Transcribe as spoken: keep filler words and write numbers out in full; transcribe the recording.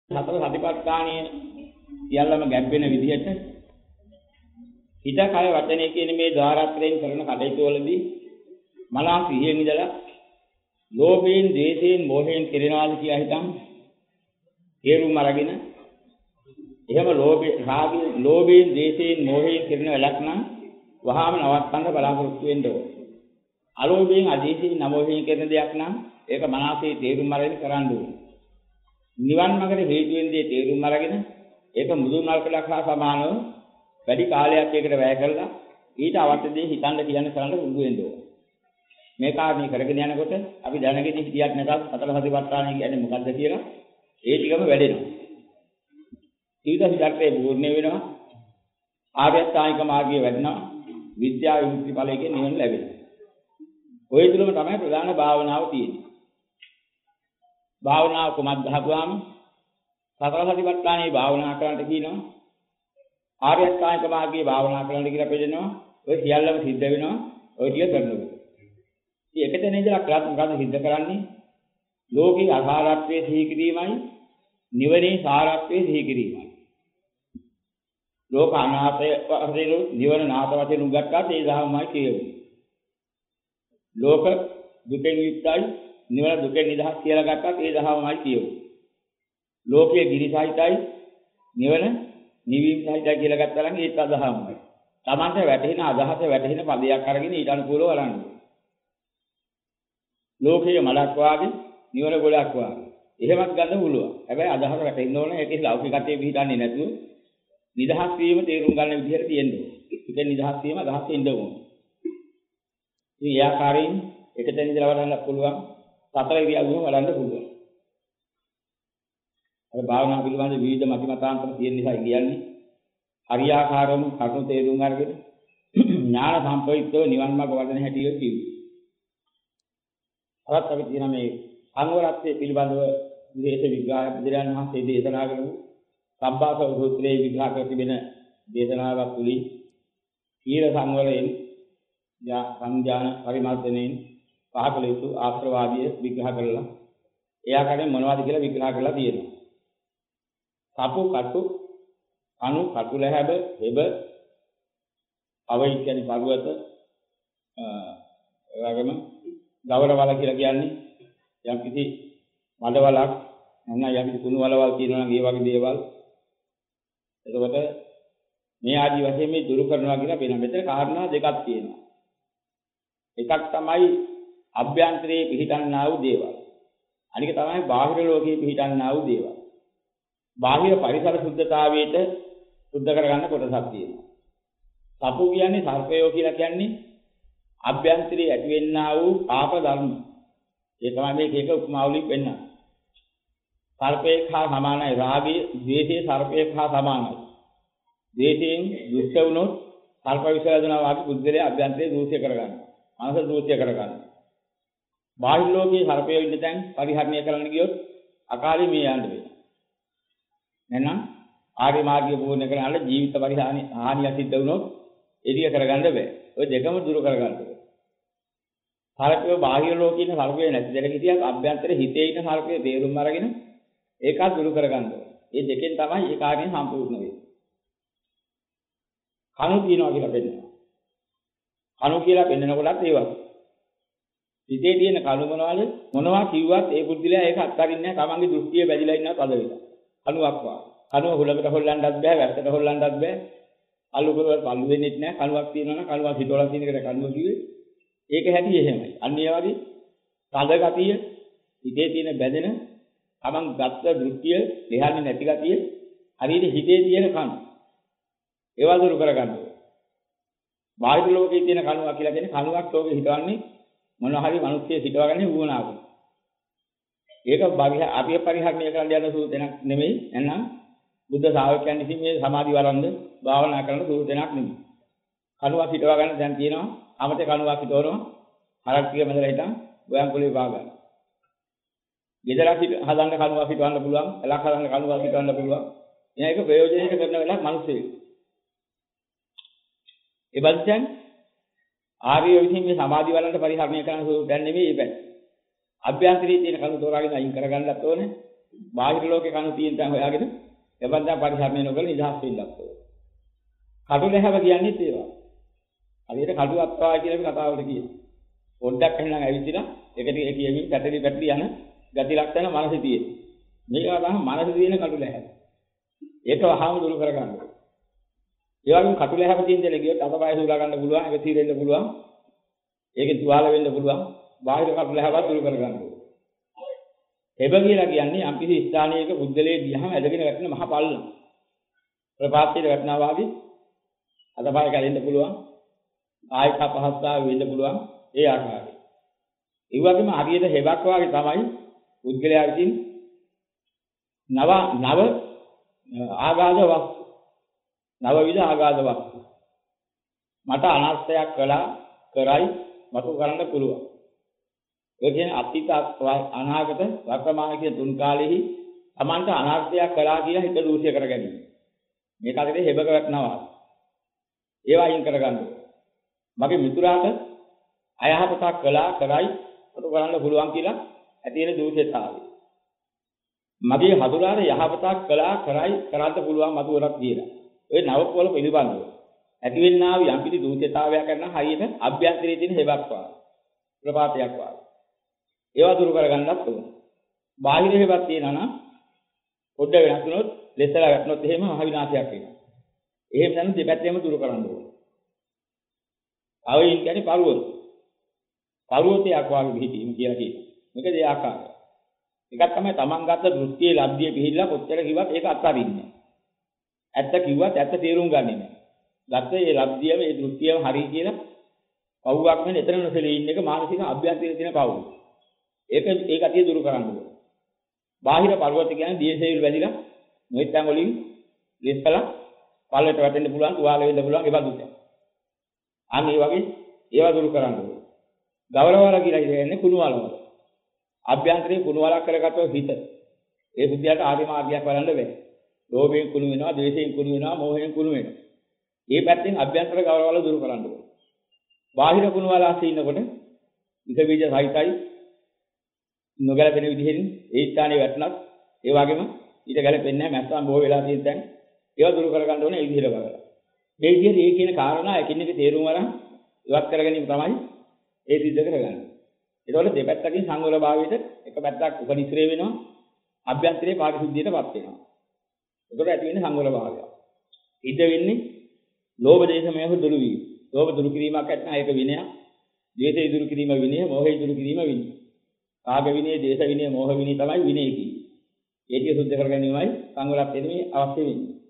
හතර සතිපට්ඨානයේ සියල්ලම ගැඹෙන විදිහට හිත කය වචනය කියන මේ ධාරාත්‍රයෙන් කරන කටයුතු වලදී මනස සිහියෙන් ඉඳලා ලෝභයෙන්, ද්වේෂයෙන්, මෝහයෙන් කෙරෙනවාද කියලා හිතන් තේරුම් අරගෙන එහෙම ලෝභය, රාගය, ලෝභයෙන්, ද්වේෂයෙන්, මෝහයෙන් කෙරෙන වෙලක් නම් වහාම නවත්තන්න බලාපොරොත්තු වෙන්න ඕනේ. අලෝභයෙන්, අදේශයෙන්, නමෝහයෙන් කෙරෙන දෙයක් නම් ඒක මනසේ තේරුම් අරගෙන කරන්න ඕනේ. නිවන් මාර්ගයේ හේතු වෙන දේ තේරුම් අරගෙන ඒක මුදුන් මල්කලක් හා සමානව වැඩි කාලයක් ඒකට වැය කරලා ඊට අවශ්‍ය දේ හිතන්න කියන කරන්න උදු වෙන්න ඕනේ. මේ කාර්යය කරගෙන යනකොට අපි දැනගෙන හිටියක් නැතත් අතල සතිපට්ඨානය කියන්නේ මොකද්ද කියලා ඒ ටිකම වැඩෙනවා. ඊට හිතේ පූර්ණ වෙනවා. ආර්ය අෂ්ටාංගික මාර්ගය වැඩෙනවා. විද්‍යා විමුක්ති ඵලයෙන් නිවන ලැබෙනවා. ඔය තුලම තමයි ප්‍රධාන භාවනාව තියෙන්නේ. භාවනාව කොහොමද දහපුවාම සතර සතිපට්ඨානයේ භාවනා කරන්නට කියනවා. ආර්ය අෂ්ටාංගික මාර්ගයේ භාවනා කරන්න කියලා පෙන්නනවා. ඔය සියල්ලම සිද්ධ වෙනවා. ඔය ටික කරනවා. ඉතින් එකතැන ඉඳලා ක්ලාස් මොකද්ද සිද්ධ කරන්නේ? ලෝකේ අසාරත්වයේ සිහි කිරීමයි, නිවනේ සාරත්වයේ සිහි කිරීමයි. ලෝක අනාථය වශයෙන් නිවන නාථ වශයෙන් උගත්තාට ඒ දහමයි කියවෙන්නේ. ලෝක දුකෙන් යුක්තයි, නිවන දුකෙන් නිදහස් කියලා ගත්තත් ඒ දහමයි කියවෙන්නේ. ලෝකයේ ගිරිසහිතයි, නිවන නිවීම සහිතයි කියලා ගත්තා නම් ඒත් අදහමයි. Tamante වැටෙන අදහස වැටෙන පදයක් අරගෙන ඊට අනුකූලව වරන්න. ලෝකයේ මලක් වාගේ, නිවන ගොඩක් වාගේ. එහෙමත් ගන්න පුළුවන්. හැබැයි අදහස වැටෙන්න ඕනේ. ඒකේ ලෞකිකත්වයේ පිටින්නේ නැතුව නිදහස් වීම තේරුම් ගන්න විදිහට තියෙන්න ඕනේ. ඉතින් නිදහස් වීම අදහස් වෙන්න ඕනේ. ඉතින් ඒ ආකාරයෙන් එකතැන ඉඳලා වඩන්න පුළුවන්. සතර ඉරියව්වම වඩන්න පුළුවන්. අර භාවනා පිළිබඳ විවිධ මතිමතාන්තර තියෙන නිසා කියන්නේ හරියාකාරවම කරුණු තේරුම් අරගෙන ඥාන සම්ප්‍රයුක්තව නිවන් මාර්ග වඩන හැටි කියුවා. අරත් අපි කියන මේ සංවරත්වයේ පිළිබඳව විශේෂ විග්‍රහය බුදුරජාණන් වහන්සේ දේශනා කරමු. සම්බාසව සූත්‍රයේ විග්‍රහ කර තිබෙන දේශනාවක් තුලින් සීල සංවරයෙන් යා සංඥාන පරිමාර්ථණයෙන් පහකල යුතු ආශ්‍රවාදී විග්‍රහ කරලා ඒ ආකාරයෙන් මොනවද කියලා විග්‍රහ කරලා තියෙනවා. සපු කටු අනු කටුල හැබ හෙබ අවයි කියන්නේ පර්වත ඒ වගේම ගවරවල කියලා කියන්නේ යම් කිසි මඩවලක් නැත්නම් යම් කිසි කුණු වලවල් කියනවා නම් ඒ වගේ දේවල්. එතකොට මේ ආදි වශයෙන් මේ දුරු කරනවා කියලා වෙන මෙතන කාරණා දෙකක් තියෙනවා. එකක් තමයි අභ්‍යන්තරයේ පිහිටන්නා වූ දේවල්. අනික තමයි බාහිර ලෝකයේ පිහිටන්නා වූ දේවල්. බාහිර පරිසර සුද්ධතාවයට සුද්ධ කරගන්න කොටසක් තියෙනවා. සපු කියන්නේ සර්පයෝ කියලා කියන්නේ අභ්‍යන්තරයේ ඇතිවෙන්නා වූ පාප ධර්ම. ඒ තමයි මේක එක උපමාවලින් වෙන්න. සර්පේ හා සමානයි රාගයේ, ද්වේෂයේ සර්පේ හා සමානයි. ද්වේෂයෙන් දුෂ්ට වුණොත් සර්ප විසරදනවා වාගේ බුද්ධලේ අභ්‍යන්තරයේ දූෂ්‍ය කරගන්නවා. මනස දූෂ්‍ය කරගන්නවා. බාහිර ලෝකයේ සර්පයෝ ඉන්න තැන් පරිහරණය කරන්න ගියොත් අකාලේ මේ යන්න වෙනවා. එහෙනම් ආර්ය මාර්ගය පූර්ණ කරගන්න ජීවිත පරිහානි හානිය සිද්ධ වුණොත් එදිය කරගන්න බෑ. ඔය දෙකම දුරු කරගන්න ඕනේ. සර්පයෝ බාහිර ලෝකේ ඉන්න සර්පයෝ නැති දෙයක් හිටියත් අභ්‍යන්තරයේ හිතේ ඉන්න සර්පයෝ තේරුම් අරගෙන ඒකත් දුරු කරගන්න ඕනේ. මේ දෙකෙන් තමයි ඒ කාර්යය සම්පූර්ණ වෙන්නේ. කණු තියනවා කියලා පෙන්නනවා. කණු කියලා පෙන්නනකොටත් ඒ වගේ. හිතේ තියෙන කණු මොනවද? මොනවා කිව්වත් ඒ බුද්ධිලා ඒක අත්හරින්නේ නැහැ. තමන්ගේ දෘෂ්ටිය බැඳිලා ඉන්නවා තද වෙලා. කණුවක් වා. කණුව හුලකට හොල්ලන්නත් බෑ, වැස්සට හොල්ලන්නත් බෑ. අලු කරවල පල්ලු වෙන්නෙත් නැහැ. කණුවක් තියෙනවා නම් කණුවක් හිටවලා තියෙන එකට කණුව කිව්වේ. ඒක හැටි එහෙමයි. අන්න ඒ වගේ තද ගතිය, හිතේ තියෙන බැඳෙන තමන් ගත්ත දෘෂ්ටිය, දෙහන්නේ නැති ගතිය, හරියට හිතේ තියෙන කණු. ඒවා දුරු කරගන්න ඕනේ. බාහිර ලෝකයේ තියෙන කණුවක් කියලා කියන්නේ කණුවක් ලෝකෙ හිටවන්නේ මොනවා හරි මිනිස්සෙක් හිටවගන්නේ වුණාවු. ඒක අපි පරිහරණය කරන්න යන සූතනක් නෙමෙයි. එහෙනම් බුද්ධ ශ්‍රාවකයන් විසින් මේ සමාධි වරන්ද භාවනා කරන සූතනක් නෙමෙයි. කණුවක් හිටවා ගන්න දැන් තියෙනවා. අමතේ කණුවක් හිටවනවා. හරක්තිය මැදලා හිටන් ගෝයන් කුලේ පා ගන්න. ගෙදරක් හදන්න කණුවක් හිටවන්න පුළුවන්. එලක් හදන්න කණුවක් හිටවන්න පුළුවන්. එන එක ප්‍රයෝජනෙට කරන වෙලාවක් මිනිස්සෙක්. ඒ බද්දයන් ආර්ය විසින් මේ සමාධි වලට පරිහරණය කරන සූතන නෙමෙයි ඒක. අභ්‍යන්තරයේ තියෙන කණු තෝරාගෙන අයින් කරගන්නත් ඕනේ. බාහිර ලෝකේ කණු තියෙන තැන් හොයාගෙන එබන්දා පරිහරණය නොකර නිදහස් වෙන්නත් ඕන. කටු ලැහැව කියන්නේ ඒවා. හරියට කටු අත්වා කියලා අපි කතාවල කියනවා. පොඩ්ඩක් එහෙනම් ඇවිදිලා එක ටික කියමින් පැටලි පැටලි යන ගති ලක්ෂණ මනසේ තියෙන. මේවා තමයි මනසේ තියෙන කටු ලැහැව. ඒක වහාම දුරු කරගන්න ඕනේ. ඒ වගේම කටු ලැහැව තියෙන දෙයක් ගියොත් අතපය සූලා ගන්න පුළුවන්, ඒක තීරෙන්න පුළුවන්. ඒකේ තුවාල වෙන්න පුළුවන්. බාහිර කටු ලැහැව දුරු කරගන්න ඕනේ. හෙබ කියලා කියන්නේ යම්කිසි ස්ථානයක බුද්ධලේ ගියහම ඇදගෙන වැටෙන මහ පල්ලම්. ප්‍රපාතයේ වැටෙනවා වගේ අතපය කැලෙන්න පුළුවන්. ආයත පහස්තාව වෙන්න පුළුවන්. ඒ ආකාරය. ඒ වගේම හරියට හෙබක් වගේ තමයි පුද්ගලයා විසින් නව නව ආගාධ වස්තු නව විද ආගාධ වස්තු මට අනර්ථයක් කළා කරයි මතු කරන්න පුළුවන්. ඒ කියන්නේ අතීත අනාගත වර්තමාන කියන තුන් කාලෙහි Tamanta අනර්ථයක් කළා කියලා හිත දූෂ්‍ය කර ගැනීම. මේක අතරේ හෙබක වැටෙනවා. ඒවා අයින් කරගන්න. මගේ මිතුරාට අයහපතක් කළා කරයි මතු කරන්න පුළුවන් කියලා ඇති වෙන දූෂ්‍යතාවය. මගේ හතුරාට යහපතක් කළා කරයි කරන්න පුළුවන් මතුවරක් කියලා. ඔය නවපොළ පිළිබඳව ඇති වෙන්නා වූ යම් කිසි දූෂ්‍යතාවයක් කරන හරියට අභ්‍යන්තරයේ තියෙන හෙබක් වාගේ ප්‍රපාතයක් වාගේ. ඒවා දුරු කරගන්නත් ඕන. බාහිර හෙබක් තියෙනවා නම් පොඩ්ඩ වෙනස් වුණොත් ලෙස්සලා වැටුනොත් එහෙම මහ විනාශයක් වෙනවා. එහෙම නම් දෙපැත්තෙම දුරු කරන්න ඕන. ආවෙන් කියන්නේ පරුවත. පරුවතයක් වාගේ පිහිටීම කියලා කියනවා. මේක දෙය ආකාරය. එකක් තමයි තමන් ගත්ත දෘෂ්ටියේ ලබ්ධිය පිළිහිලා කොච්චර කිව්වත් ඒක අත්හරින්නේ නැහැ. ඇත්ත කිව්වත් ඇත්ත තේරුම් ගන්නේ නැහැ. ගත්ත මේ ලබ්ධියම මේ දෘෂ්ටියම හරි කියලා පවුවක් වෙන එතන නොසලී ඉන්න එක මානසික අභ්‍යන්තරයේ තියෙන පවුව. ඒක ඒ කතිය දුරු කරන්න ඕනේ. බාහිර පර්වත කියන්නේ දියසෙවිල් වැදිලා නොයිතන් වලින් ලිස්සලා පල්ලට වැටෙන්න පුළුවන්, තුවාල වෙන්න පුළුවන් ඒ බඳුත්. අන්න ඒ වගේ ඒවා දුරු කරන්න ඕනේ. ගවරවල කියලා කියන්නේ කුණු වලවල. අභ්‍යන්තරේ කුණු වලක් කරගත්තොත් හිත. ඒ බුද්ධියට ආර්ය මාර්ගයක් වලන්න බෑ. ලෝභයෙන් කුණු වෙනවා, ද්වේෂයෙන් කුණු වෙනවා, මෝහයෙන් කුණු වෙනවා. මේ පැත්තෙන් අභ්‍යන්තර ගවරවල දුරු කරන්න ඕනේ. බාහිර කුණු වල ආසී ඉන්නකොට විස බීජ සහිතයි නොගැලපෙන විදිහෙන් ඒ ස්ථානයේ වැටුණත් ඒ වගේම ඊට ගැලපෙන්නේ නැහැ මැස්සන් බොහෝ වෙලා තියෙන තැන් ඒවා දුරු කර ගන්න ඕනේ ඒ විදිහට බලලා. මේ විදිහට ඒ කියන කාරණා එකින් එක තේරුම් අරන් ඉවත් කර ගැනීම තමයි ඒ සිද්ධ කරගන්නේ. ඒතකොට දෙපැත්තකින් සංවර භාවයට එක පැත්තක් උපනිශ්‍රේ වෙනවා අභ්‍යන්තරයේ පාරිශුද්ධියටපත් වෙනවා. ඒතකොට ඇති වෙන්නේ සංවර භාවය. ඉද වෙන්නේ ලෝභ දේශ මොහ දුරු වීම. ලෝභ දුරු කිරීමක් නැත්නම් ඒක විනය. ද්වේෂය දුරු කිරීම විනය, මොහය දුරු කිරීම විනය. කාග විනය, දේශ විනය, මොහ විනය තමයි විනය කියන්නේ. ඒක සුද්ධ කර ගැනීමයි සංවරත්වයේ අවශ්‍ය වෙන්නේ.